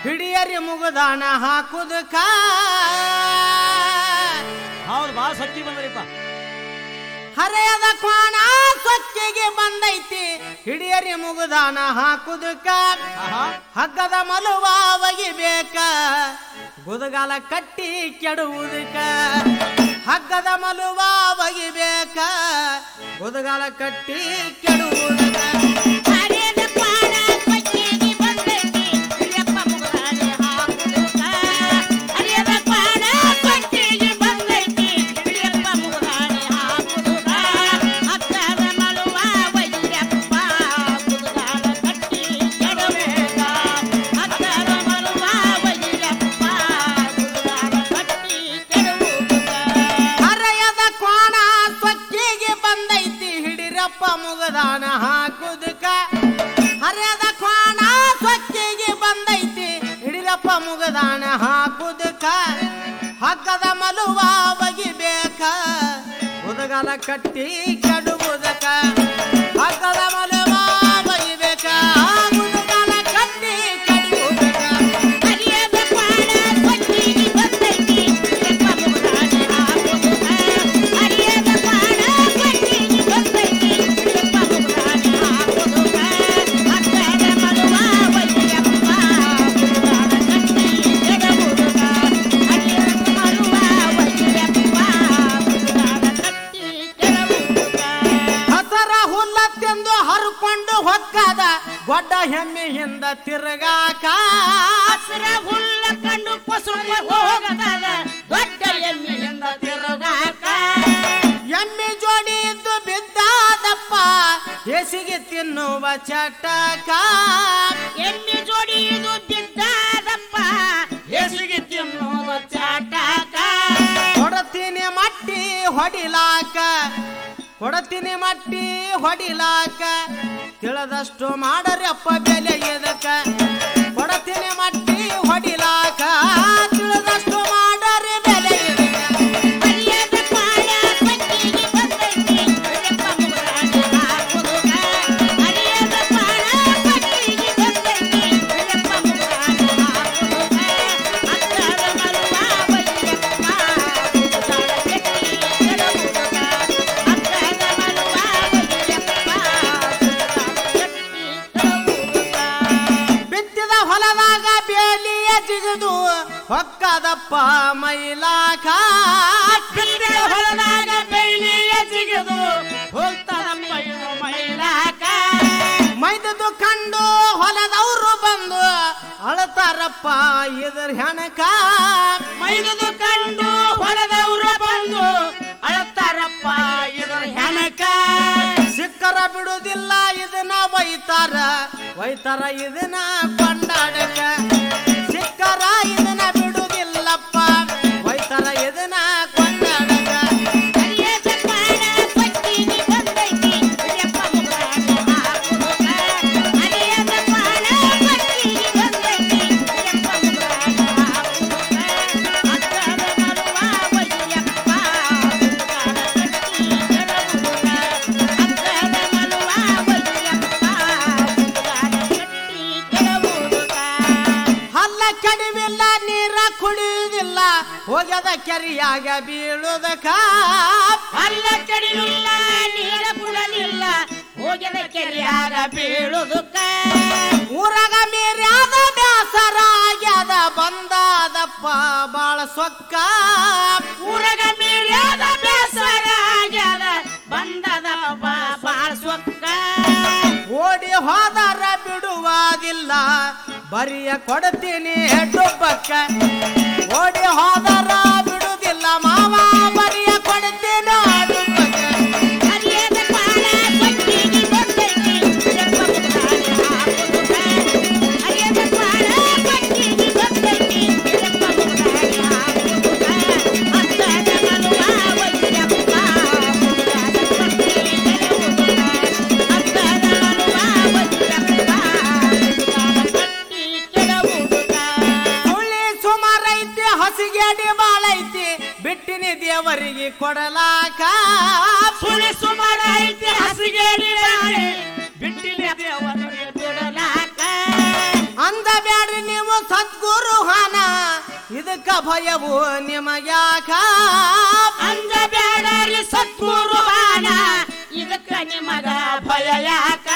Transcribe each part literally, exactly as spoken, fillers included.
ಹಿಡಿಯರಿ ಮುಗುದಾನ ಹಾಕುದಕ ಹೌದು ಬಾ ಸೊಕ್ಕಿ ಬಂದ್ರಿಪ್ಪ ಹರೆಯದ ಕ್ವಾಣ ಸೊಕ್ಕಿಗೆ ಬಂದೈತಿ ಹಿಡಿಯರಿ ಮುಗುದಾನ ಹಾಕುದಕ ಹಗ್ಗದ ಮಲುವ ಒಗಿಬೇಕ ಗುದಗಾಲ ಕಟ್ಟಿ ಕೆಡುವುದಕ ಹಗ್ಗದ ಮಲುವ ಒಗಿಬೇಕ ಗುದಗಾಲ ಕಟ್ಟಿ ಕೆಡುವುದಕ ಮುಗದಾನ ಹಾಕುದಕ ಹರಿಯದ ಕ್ವಾಣ ಸೊಕ್ಕಿಗೆ ಬಂದೈತಿ ಹಿಡಿರಪ್ಪ ಮುಗದಾನ ಹಾಕುದಕ ಹಗ್ಗದ ಮಲುವ ಒಗಿಬೇಕ ಗುದಗಾಲ ಕಟ್ಟಿ ಕೆಡುವುದಕ ಹಗ್ಗದ ಮಲುವ ಒಗಿಬೇಕ ಗುದಗಾಲ ಕಟ್ಟಿ ಕೆಡುವುದಕ ಹರಿಯದ ಕ್ವಾಣ ಸೊಕ್ಕಿಗೆ ಬಂದೈತಿ ಹಿಡಿರಪ್ಪ ಮುಗದಾನ ಹಾಕುದಕ ಹರಿಯದ ಕ್ವಾಣ ಸೊಕ್ಕಿಗೆ ಬಂದೈತಿ ಹೊಕ್ಕದ ಗೊಡ್ಡ ಹೆಮ್ಮೆಯಿಂದ ತಿರುಗಾಕ ಹಸಿರ ಹುಲ್ಲ ಕಂಡು ಪಸುಮ ಹೋಗದ ದೊಡ್ಡ ಎಮ್ಮೆಯಿಂದ ತಿರುಗಾಕ ಎಮ್ಮೆ ಜೋಡಿ ಇದ್ದು ಬಿದ್ದಾದಪ್ಪ ಹೆಸಿಗೆ ತಿನ್ನುವ ಚಟಕ ಎಮ್ಮೆ ಜೋಡಿ ಇದು ಬಿದ್ದಾದಪ್ಪ ಹೆಸಿಗೆ ತಿನ್ನುವ ಚಟಕ ಕೊಡತೀನಿ ಮಟ್ಟಿ ಹೊಡಿಲಾಕ ಕೊಡತೀನಿ ಮಟ್ಟಿ ಹೊಡಿಲಾಕ ತಿಳಿದಷ್ಟು ಮಾಡರಪ್ಪ ಬೆಲೆ ಎದಕ ಕೊಡತೀನಿ ಮಟ್ಟಿ ಹೊಡಿಲಾಕ ತಿಳಿದಷ್ಟು ಮಾಡರಿ ಬೆಲೆ ಹೊಕ್ಕದಪ್ಪ ಮೈಲಾಕ ಹೊಲದಾಗ ಬೇಲಿಯ ಜಿಗಿದು ಹೋಗ್ತದಪ್ಪ ಮೈಲಾಕ ಮೈದದು ಕಂಡು ಹೊಲದವರು ಬಂದು ಅಳತಾರಪ್ಪ ಇದ್ರ ಹೆಣಕ ಮೈದದು ಕಂಡು ಹೊಲದವರು ಬಂದು ಅಳತಾರಪ್ಪ ಇದ್ರ ಹೆಣಕ ಸಿಕ್ಕರ ಬಿಡುವುದಿಲ್ಲ ಇದನ್ನ ಒಯ್ತಾರ ಒಯ್ತಾರ ಇದನ್ನ ಕೊಂಡಾಡಕ ಸಿಕ್ಕರ ಇದನ್ನ ಬಿಡುವುದಿಲ್ಲಪ್ಪ ಒಯ್ತಾರ ಇದನ್ನ ಕೊಂಡಾಡಕ ಕಡಿವಿಲ್ಲ ನೀರ ಕುಡಿಯುವುದಿಲ್ಲ ಹೋಗದ ಕೆರಿಯಾಗ ಬೀಳುವುದಕ ಅಲ್ಲ ಕಡಿವಿಲ್ಲ ನೀರ ಕುಡಲಿಲ್ಲ ಹೋಗದ ಕೆರಿಯಾಗ ಬೀಳುವುದಕ್ಕ ಊರಾಗ ಮೀರ್ಯಾದ ಬ್ಯಾಸರ ಆಗ್ಯದ ಬಂದಾದಪ್ಪ ಬಾಳ ಸೊಕ್ಕ ಊರಾಗ ಮೀರ್ಯಾದ ಬ್ಯಾಸರ ಆಗ್ಯದ ಬಂದದಪ್ಪ ಬಾಳ ಸೊಕ್ಕ ಓಡಿ ಹೋದರ ಬಿಡುವುದಿಲ್ಲ ಬರಿಯ ಕೊಡ್ತೀನಿ ಡುಬ್ಬಕ್ಕ ಓಡಿ ಹೋದರ ಬಿಡುವುದಿಲ್ಲ ಮಾವ ಬರಿಯ ಕೊಡ್ತೀನಿ ಡುಬ್ಬಕ್ಕ ಬಿಟ್ಟಿನಿ ದೇವರಿಗೆ ಕೊಡಲಾಕ ಸುಳಿ ಸುಮಾರ ಐತಿ ಹಸಿಗೇಡಿ ಬಿಟ್ಟಿನಿ ದೇವರಿಗೆ ಕೊಡಲಾಕ ಅಂದ ಬ್ಯಾಡ್ರಿ ನೀವು ಸದ್ಗು ಸದ್ಗುರು ಹಾನ ಇದಕ್ಕ ಭಯವು ನಿಮಗ್ಯಾಕ ಅಂದ ಬ್ಯಾಡರಿ ಸದ್ಗುರು ಹಾನ ಇದಕ್ಕ ನಿಮಗ ಭಯ ಯಾಕ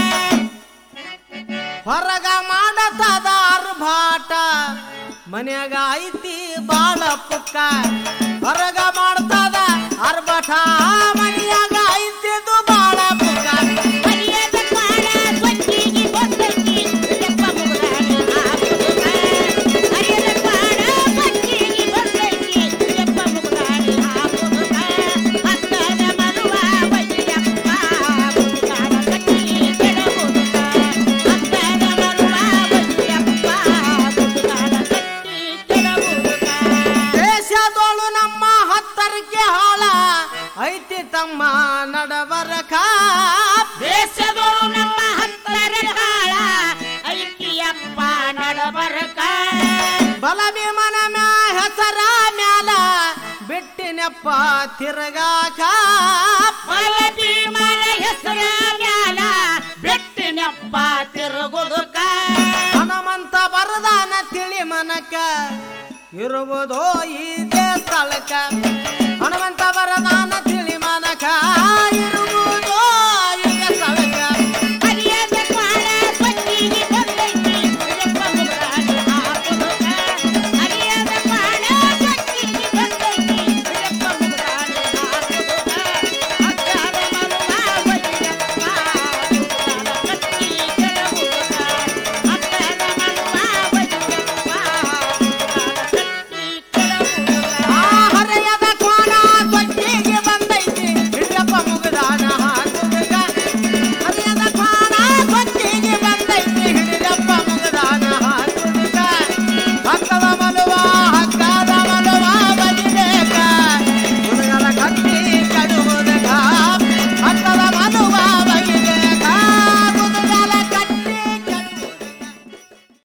ಹೊರಗ ಮಾಡತದ ಅರ್ಭಾಟ ಮನ್ಯಾಗ ಐತಿ ಬಾಳ ಪುಕ್ಕ ಹೊರಗ ಮಾಡ್ತದ ಅರ್ಭಾಟ ಮನ್ಯಾಗ ಐತಿದು ಬಾಳ ಪುಕ್ಕ ಮರ್ಯಾದ ಕಾಡ ಸ್ವಚ್ಛಿಗೆ ಗೊತ್ತೈತಿ ಯಪ್ಪ ಮುಗುದಾಡಿ ಹಾಕುದುಕ ಮರ್ಯಾದ ಕಾಡ ಸ್ವಚ್ಛಿಗೆ ಗೊತ್ತೈತಿ ಯಪ್ಪ ಮುಗುದಾಡಿ ಹಾಕುದುಕ ಹತ್ತದ ಮನುವ ವೈಯಪ್ಪ ಮುಗುದಾಡ ಕಟ್ಟಿ ಕೆಡವುದುಕ ಹತ್ತದ ಮನುವ ವೈಯಪ್ಪ ಮುಗುದಾಡ ಕಟ್ಟಿ ಕೆಡವುದುಕ ದೇಶದೋಳು ನಮ್ಮ ಹತ್ತರಕ್ಕೆ ಹಾಳ ಐತಿ ತಮ್ಮ ನಡಬರಕ ದೇಶದೋಳು ನಮ್ಮ ಹತ್ತರ ಕಾಳ ಐತಿಯಪ್ಪ ನಡಬರಕ ಬಲ ಭೀಮನ ಮ್ಯಾ ಹೆಸರ ಮ್ಯಾಲ ಬಿಟ್ಟಿನಪ್ಪ ತಿರುಗಾಕ ಬಲ ಭೀಮನ ಹೆಸರ ಮ್ಯಾಲ ಬೆಟ್ಟಿನಪ್ಪ ತಿರುಗುದುಕ ಹನುಮಂತ ಬರದಾನ ತಿಳಿ ಮನಕ ಇರುವುದೋ ಇದೇ ಸ್ಥಳಕ ಹನುಮಂತ ಬರದಾನ ತಿಳಿ ಮನಕ ಇರುವುದು